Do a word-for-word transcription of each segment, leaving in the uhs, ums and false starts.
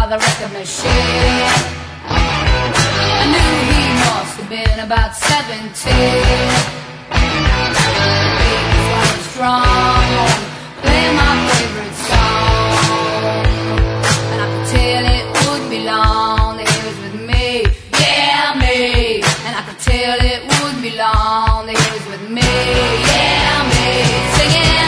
the record machine. I knew he must have been about seventeen. He was strong, playing my favorite song, and I could tell it would be long that he was with me, yeah me. And I could tell it would be long that he was with me, yeah me. Singing.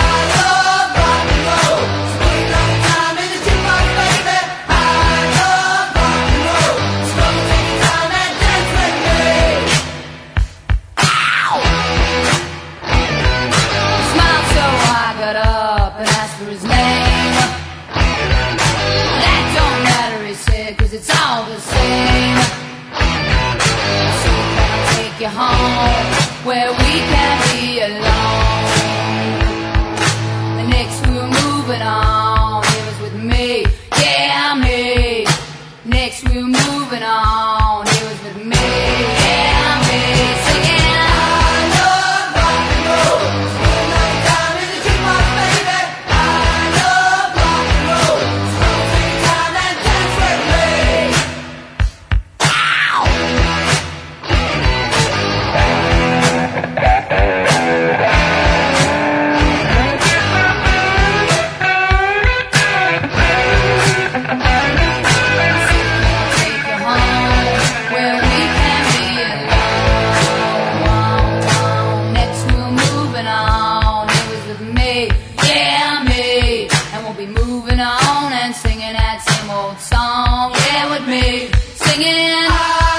It's all the same. So can I take you home where we can be alone? The next we were moving on, it was with me, yeah me. Next we were moving on, it was with me, yeah me. Singing. Moving on and singing that same old song, yeah, with me, singing.